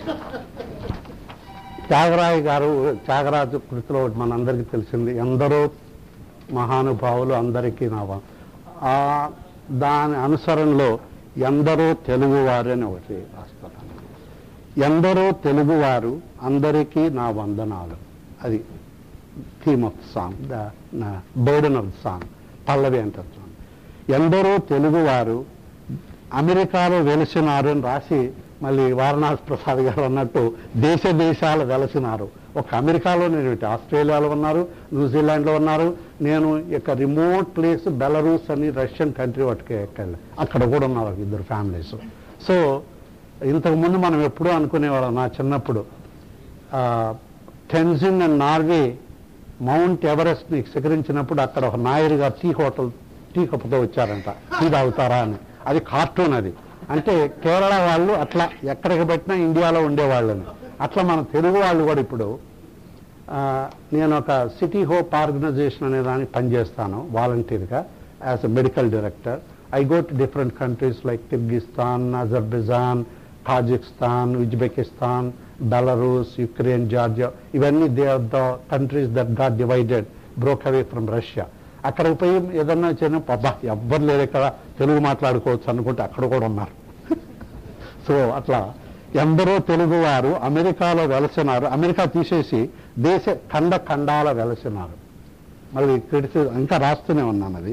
త్యాగరాజు కృతిలో మనందరికీ తెలిసింది, ఎందరో మహానుభావులు అందరికీ దాని అనుసరణలో ఎందరో తెలుగువారు అని ఒకటి రాస్తాను. ఎందరో తెలుగువారు అందరికీ నా వందనాలు. అది theme of song, the burden of the song, పల్లవి అంటారు. ఎందరో తెలుగువారు అమెరికాలో వెలిసినారు అని రాసి మళ్ళీ వారణాసి ప్రసాద్ గారు అన్నట్టు దేశాలు వెలసినారు. ఒక అమెరికాలోనే, ఆస్ట్రేలియాలో ఉన్నారు, న్యూజిలాండ్లో ఉన్నారు. నేను ఇక రిమోట్ ప్లేస్ బెలరూస్ అని రష్యన్ కంట్రీ వాటికి అక్కడ కూడా ఉన్నారు ఇద్దరు ఫ్యామిలీస్. సో ఇంతకుముందు మనం ఎప్పుడూ అనుకునేవాళ్ళం, నా చిన్నప్పుడు టెన్జిన్ అండ్ నార్వే మౌంట్ ఎవరెస్ట్ని శిఖరించినప్పుడు అక్కడ ఒక నాయర్ గారు టీ కప్పుతో వచ్చారంట, టీ తాగుతారా అని. అది కార్టూన్. అది అంటే కేరళ వాళ్ళు అట్లా ఎక్కడికి పెట్టినా ఇండియాలో ఉండేవాళ్ళని. అట్లా మన తెలుగు వాళ్ళు కూడా ఇప్పుడు, నేను ఒక సిటీ హోప్ ఆర్గనైజేషన్ అనే దానికి పనిచేస్తాను వాలంటీర్గా as a medical director. I go to different countries like Kyrgyzstan, Azerbaijan, Tajikistan, Uzbekistan, Belarus, Ukraine, Georgia. ఇవన్నీ they are the countries that got divided, broke away from Russia. అక్కడికి పోయి ఏదన్నా చేయను, అబ్బా ఎవ్వరు లేరు ఇక్కడ, తెలుగు మాట్లాడుకోవచ్చు అనుకుంటే అక్కడ కూడా ఉన్నారు. సో అట్లా ఎందరో తెలుగువారు అమెరికాలో వెలసినారు. అమెరికా తీసేసి ఖండాల వెలసినారు. మళ్ళీ ఇంకా రాస్తూనే ఉన్నాను. అది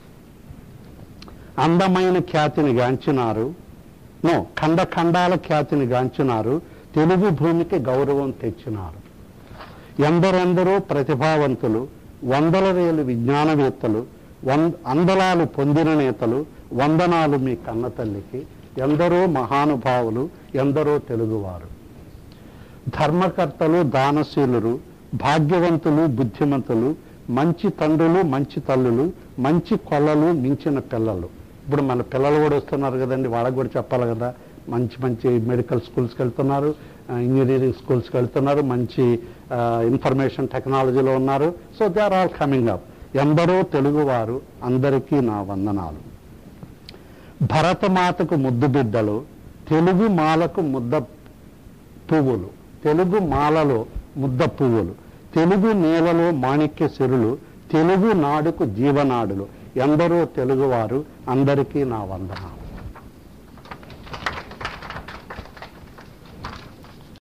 అందమైన ఖ్యాతిని గాంచినారు, ఖండాల ఖ్యాతిని గాంచినారు, తెలుగు భూమికి గౌరవం తెచ్చినారు. ఎందరెందరో ప్రతిభావంతులు, వందల వేలు విజ్ఞానవేత్తలు, అందలాలు పొందిన నేతలు, వందనాలు మీ కన్న తల్లికి. ఎందరో మహానుభావులు, ఎందరో తెలుగువారు. ధర్మకర్తలు, దానశీలురు, భాగ్యవంతులు, బుద్ధిమంతులు, మంచి తండ్రులు, మంచి తల్లులు, మంచి కొల్లలు, మించిన పిల్లలు. ఇప్పుడు మన పిల్లలు కూడా వస్తున్నారు కదండి, వాళ్ళకు కూడా చెప్పాలి కదా. మంచి మంచి మెడికల్ స్కూల్స్కి వెళ్తున్నారు, ఇంజనీరింగ్ స్కూల్స్కి వెళ్తున్నారు, మంచి ఇన్ఫర్మేషన్ టెక్నాలజీలో ఉన్నారు. So they are all coming up. ఎందరో తెలుగువారు అందరికీ నా వందనాలు. భరతమాతకు ముద్దు బిడ్డలు, తెలుగు మాలకు ముద్ద పువ్వులు, తెలుగు మాలలో ముద్ద పువ్వులు, తెలుగు నేలలో మాణిక్య సిరులు, తెలుగు నాడుకు జీవనాడులు. ఎందరో తెలుగువారు అందరికీ నా వందనాలు.